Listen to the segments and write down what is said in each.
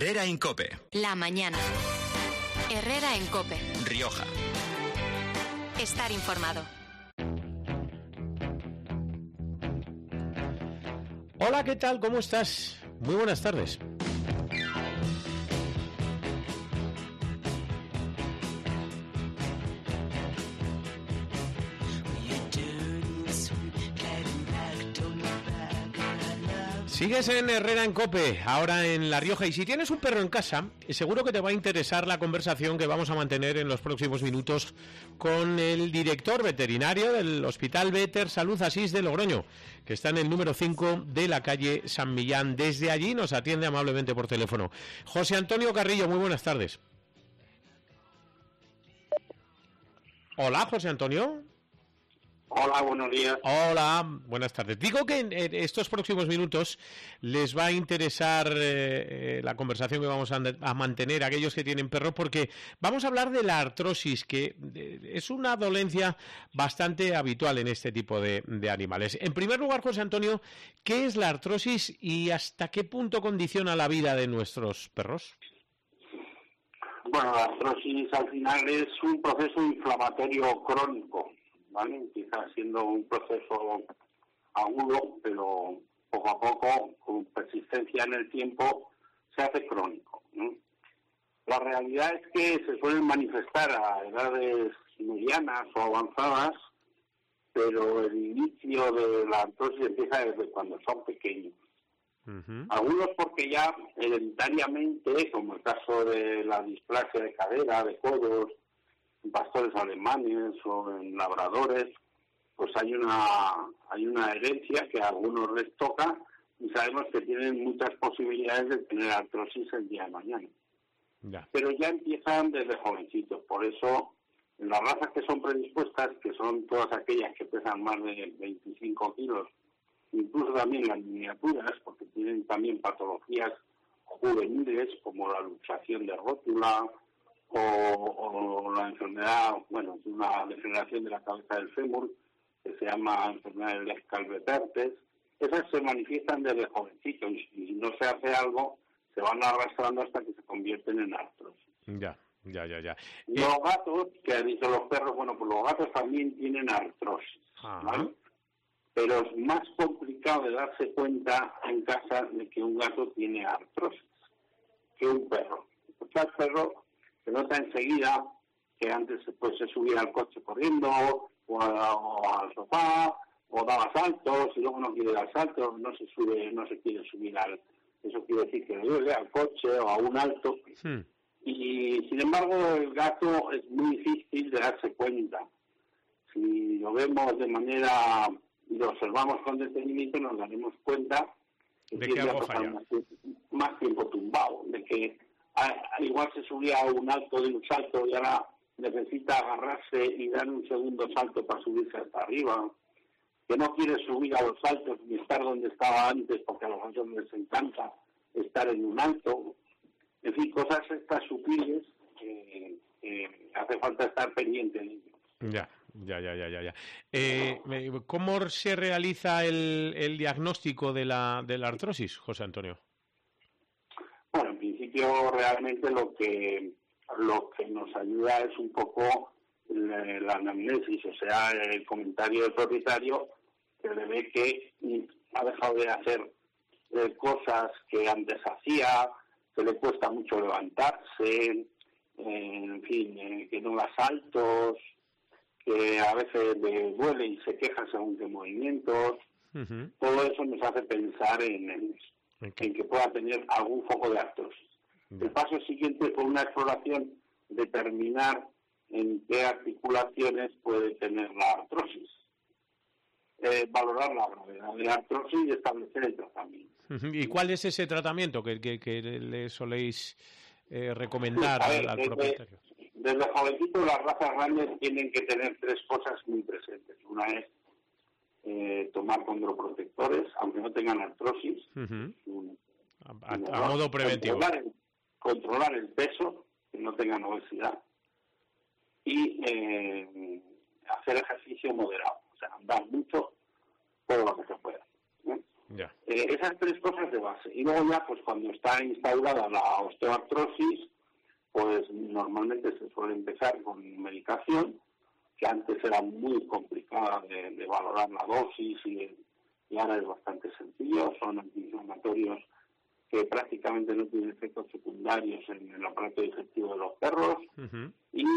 Herrera en COPE. La mañana. Herrera en COPE. Rioja. Estar informado. Hola, ¿qué tal? ¿Cómo estás? Muy buenas tardes. Sigues en Herrera en COPE, ahora en La Rioja, y si tienes un perro en casa, seguro que te va a interesar la conversación que vamos a mantener en los próximos minutos con el director veterinario del Hospital Veter Salud Asís de Logroño, que está en el número 5 de la calle San Millán. Desde allí nos atiende amablemente por teléfono. José Antonio Carrillo, muy buenas tardes. Hola, José Antonio. Hola, buenos días. Hola, buenas tardes. Digo que en estos próximos minutos les va a interesar la conversación que vamos a mantener a aquellos que tienen perros, porque vamos a hablar de la artrosis, que es una dolencia bastante habitual en este tipo de animales. En primer lugar, José Antonio, ¿qué es la artrosis y hasta qué punto condiciona la vida de nuestros perros? Bueno, la artrosis al final es un proceso inflamatorio crónico, ¿vale? Empieza siendo un proceso agudo, pero poco a poco, con persistencia en el tiempo, se hace crónico, ¿no? La realidad es que se suelen manifestar a edades medianas o avanzadas, pero el inicio de la artrosis empieza desde cuando son pequeños. Uh-huh. Algunos porque ya hereditariamente, como el caso de la displasia de cadera, de codos, en pastores alemanes o en labradores, pues hay una herencia que a algunos les toca y sabemos que tienen muchas posibilidades de tener artrosis el día de mañana. Yeah. Pero ya empiezan desde jovencitos, por eso en las razas que son predispuestas, que son todas aquellas que pesan más de 25 kilos, incluso también las miniaturas, porque tienen también patologías juveniles como la luxación de rótula o la enfermedad, bueno, es una degeneración de la cabeza del fémur que se llama enfermedad de Les Calvetertes. Esas se manifiestan desde jovencitos y si no se hace algo se van arrastrando hasta que se convierten en artrosis. Ya. Los gatos, que han dicho los perros, bueno, pues los gatos también tienen artrosis, ¿vale? Pero es más complicado de darse cuenta en casa de que un gato tiene artrosis que un perro. Porque el perro se nota enseguida que antes pues se subía al coche corriendo o al sofá o daba saltos y luego no quiere dar saltos, no se quiere subir eso quiere decir que le duele al coche o a un alto. Sí. Y sin embargo el gato es muy difícil de darse cuenta. Si lo vemos de manera y lo observamos con detenimiento, nos daremos cuenta de que algo falla. Más tiempo tumbado, de que igual se subía a un alto de un salto y ahora necesita agarrarse y dar un segundo salto para subirse hasta arriba, que no quiere subir a los saltos ni estar donde estaba antes porque a los gatos les encanta estar en un alto. En fin, cosas estas sutiles que hace falta estar pendiente de ellos. Ya. ¿Cómo se realiza el diagnóstico de la artrosis, José Antonio? Bueno, en principio realmente lo que nos ayuda es un poco la anamnesis, o sea, el comentario del propietario que le ve que ha dejado de hacer cosas que antes hacía, que le cuesta mucho levantarse, en fin, que no da saltos, que a veces le duele y se queja según qué movimientos. Uh-huh. Todo eso nos hace pensar en que pueda tener algún foco de artrosis. Uh-huh. El paso siguiente, con una exploración, determinar en qué articulaciones puede tener la artrosis. Valorar la gravedad de la artrosis y establecer el tratamiento. Uh-huh. ¿Y cuál es ese tratamiento que le soléis recomendar al propietario? Desde jovencito las razas grandes tienen que tener tres cosas muy presentes. Una es tomar condroprotectores, aunque no tengan artrosis. Uh-huh. A modo preventivo. Controlar el peso, que no tengan obesidad. Y hacer ejercicio moderado. O sea, andar mucho, todo lo que se pueda. Ya. Esas 3 cosas de base. Y luego ya, pues cuando está instaurada la osteoartrosis, pues normalmente se suele empezar con medicación, que antes era muy complicada de valorar la dosis y ahora es bastante sencillo. Son antiinflamatorios que prácticamente no tienen efectos secundarios en el aparato digestivo de los perros. Uh-huh.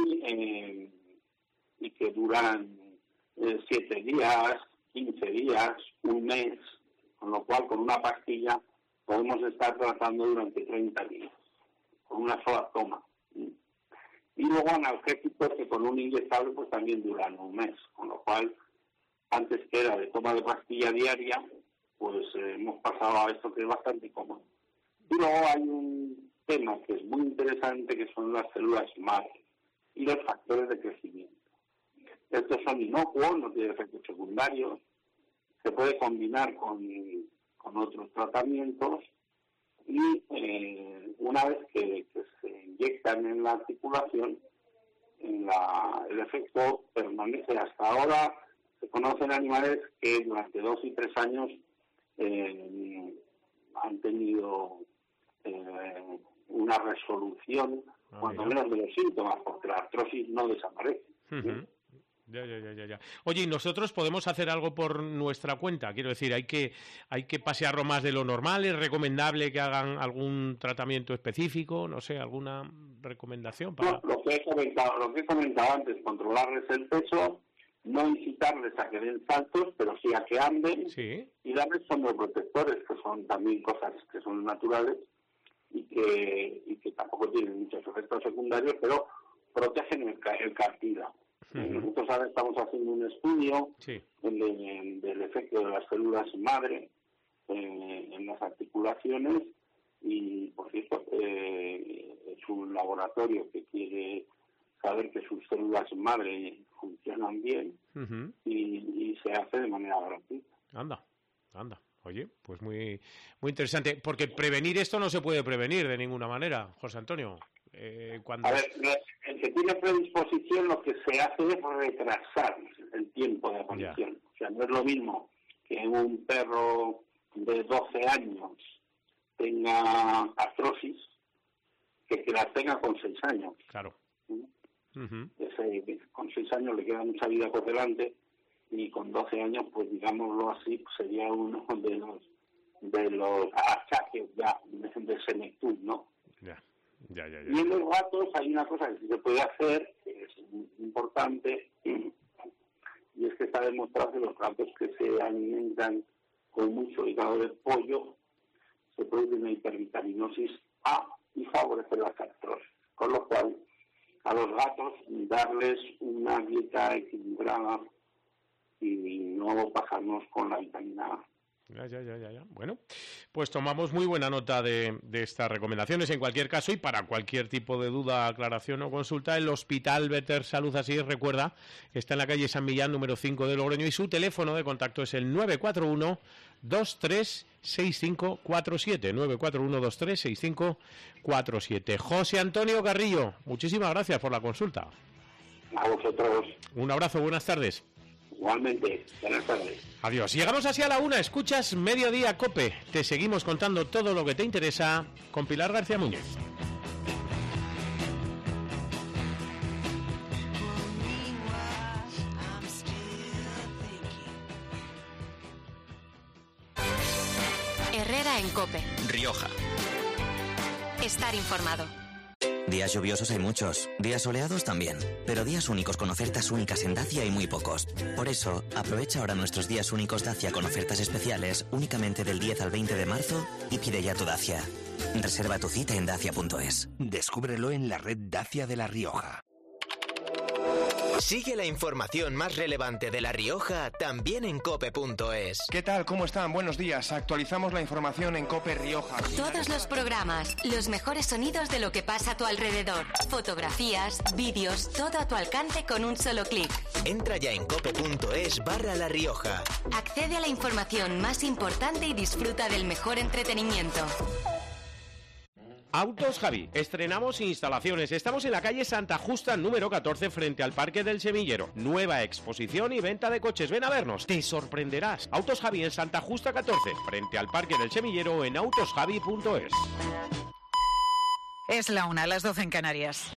y que duran 7 días, 15 días, un mes, con lo cual con una pastilla podemos estar tratando durante 30 días, con una sola toma. Y luego analgésicos que con un inyectable pues también duran un mes, con lo cual antes que era de toma de pastilla diaria, pues hemos pasado a esto que es bastante cómodo. Y luego hay un tema que es muy interesante, que son las células madre y los factores de crecimiento. Estos son inocuos, no tienen efectos secundarios, se puede combinar con otros tratamientos y una vez que se inyectan en la articulación, el efecto permanece. Hasta ahora se conocen animales que durante 2 y 3 años han tenido una resolución, cuando menos de los síntomas, porque la artrosis no desaparece. Uh-huh. Ya. Oye, ¿y nosotros podemos hacer algo por nuestra cuenta? Quiero decir, ¿hay que pasearlo más de lo normal? ¿Es recomendable que hagan algún tratamiento específico? No sé, ¿alguna recomendación? Para... No, lo que he comentado antes, controlarles el peso, no incitarles a que den saltos, pero sí a que anden, ¿sí? Y darles somnoprotectores, que son también cosas que son naturales y que tampoco tienen muchos efectos secundarios, pero protegen el cartílago. Nosotros ahora estamos haciendo un estudio del efecto de las células madre en las articulaciones y, por cierto, es un laboratorio que quiere saber que sus células madre funcionan bien y se hace de manera gratuita. Anda. Oye, pues muy, muy interesante, porque prevenir esto no se puede prevenir de ninguna manera, José Antonio. A ver, el que tiene predisposición lo que se hace es retrasar el tiempo de aparición. O sea, no es lo mismo que un perro de 12 años tenga artrosis que la tenga con 6 años. Claro. Con 6 años le queda mucha vida por delante y con 12 años, pues digámoslo así, pues sería uno de los achaques ya de senectud, ¿no? Ya. Y en los gatos hay una cosa que sí se puede hacer, que es importante, y es que está demostrado que los gatos que se alimentan con mucho hígado de pollo se produce una hipervitaminosis A y favorece la artrosis. Con lo cual, a los gatos darles una dieta equilibrada y no pasarnos con la vitamina A. Ya. Bueno, pues tomamos muy buena nota de estas recomendaciones. En cualquier caso, y para cualquier tipo de duda, aclaración o consulta, el Hospital Veter Salud Asís, recuerda, está en la calle San Millán, número 5 de Logroño, y su teléfono de contacto es el 941-236547. 941-236547. José Antonio Carrillo, muchísimas gracias por la consulta. A vosotros. Un abrazo, buenas tardes. Igualmente, buenas tardes. Adiós. Llegamos así a la 1, escuchas Mediodía COPE. Te seguimos contando todo lo que te interesa con Pilar García Muñez. Herrera en COPE. Rioja. Estar informado. Días lluviosos hay muchos, días soleados también, pero días únicos con ofertas únicas en Dacia hay muy pocos. Por eso, aprovecha ahora nuestros días únicos Dacia con ofertas especiales únicamente del 10 al 20 de marzo y pide ya tu Dacia. Reserva tu cita en dacia.es. Descúbrelo en la red Dacia de La Rioja. Sigue la información más relevante de La Rioja también en cope.es. ¿Qué tal? ¿Cómo están? Buenos días. Actualizamos la información en Cope Rioja. Todos los programas, los mejores sonidos de lo que pasa a tu alrededor. Fotografías, vídeos, todo a tu alcance con un solo clic. Entra ya en cope.es/La Rioja. Accede a la información más importante y disfruta del mejor entretenimiento. Autos Javi. Estrenamos instalaciones. Estamos en la calle Santa Justa, número 14, frente al Parque del Semillero. Nueva exposición y venta de coches. Ven a vernos. Te sorprenderás. Autos Javi en Santa Justa 14, frente al Parque del Semillero, en autosjavi.es. Es la 1, las 12 en Canarias.